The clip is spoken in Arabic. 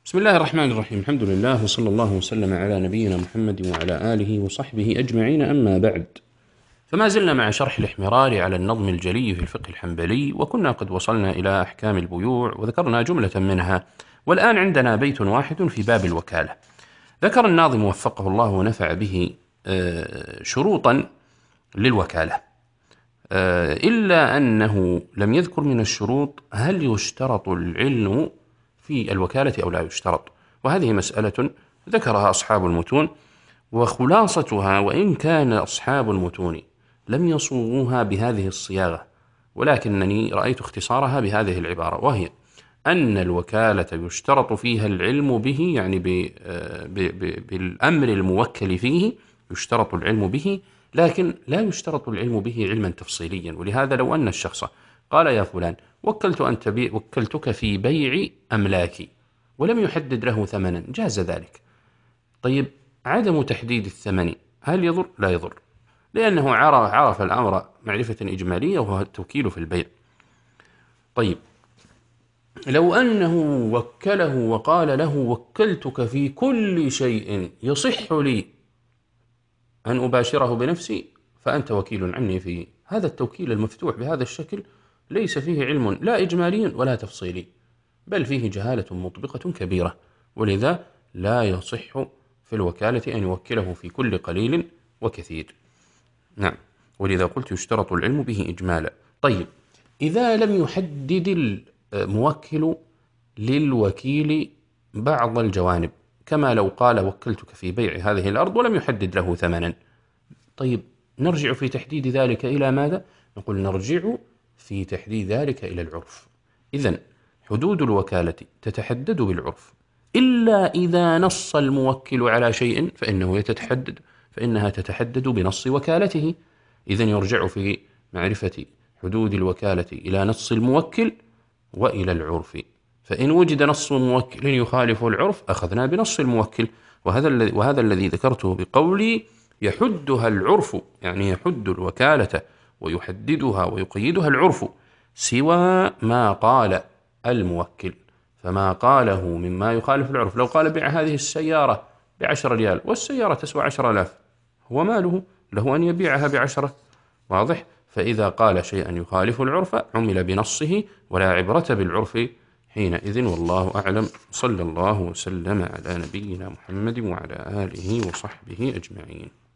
بسم الله الرحمن الرحيم. الحمد لله وصلى الله وسلم على نبينا محمد وعلى آله وصحبه أجمعين، أما بعد، فما زلنا مع شرح الإحمرار على النظم الجلي في الفقه الحنبلي، وكنا قد وصلنا إلى أحكام البيوع وذكرنا جملة منها، والآن عندنا بيت واحد في باب الوكالة. ذكر الناظم وفقه الله ونفع به شروطا للوكالة، إلا أنه لم يذكر من الشروط هل يشترط العلم في الوكالة أو لا يشترط، وهذه مسألة ذكرها أصحاب المتون، وخلاصتها وإن كان أصحاب المتون لم يصوغوها بهذه الصياغة، ولكنني رأيت اختصارها بهذه العبارة، وهي أن الوكالة يشترط فيها العلم به، يعني بالأمر الموكل فيه يشترط العلم به، لكن لا يشترط العلم به علما تفصيليا. ولهذا لو أن الشخص قال يا فلان وكلتك في بيع أملاكي ولم يحدد له ثمنا، جاز ذلك. طيب، عدم تحديد الثمن هل يضر؟ لا يضر، لأنه عرف الأمر معرفة إجمالية وهو التوكيل في البيع. طيب، لو أنه وكله وقال له وكلتك في كل شيء يصح لي أن أباشره بنفسي فأنت وكيل عني فيه، هذا التوكيل المفتوح بهذا الشكل ليس فيه علم لا إجمالي ولا تفصيلي، بل فيه جهالة مطبقة كبيرة، ولذا لا يصح في الوكالة أن يوكله في كل قليل وكثير. نعم، ولذا قلت يشترط العلم به إجمالا. طيب، إذا لم يحدد الموكل للوكيل بعض الجوانب، كما لو قال وكلتك في بيع هذه الأرض ولم يحدد له ثمنا، طيب نرجع في تحديد ذلك إلى ماذا؟ نقول نرجع في تحديد ذلك إلى العرف. إذن حدود الوكالة تتحدد بالعرف، إلا إذا نص الموكل على شيء فإنها تتحدد بنص وكالته. إذن يرجع في معرفة حدود الوكالة إلى نص الموكل وإلى العرف، فإن وجد نص موكل يخالف العرف أخذنا بنص الموكل، وهذا الذي ذكرته بقولي يحدها العرف، يعني يحد الوكالة ويحددها ويقيدها العرف، سوى ما قال الموكل، فما قاله مما يخالف العرف. لو قال بيع هذه السيارة ب10 ريال والسيارة تسوى 10,000، هو ماله؟ له أن يبيعها ب10. واضح؟ فإذا قال شيئا يخالف العرف عمل بنصه ولا عبرة بالعرف حينئذ، والله أعلم. صلى الله وسلم على نبينا محمد وعلى آله وصحبه أجمعين.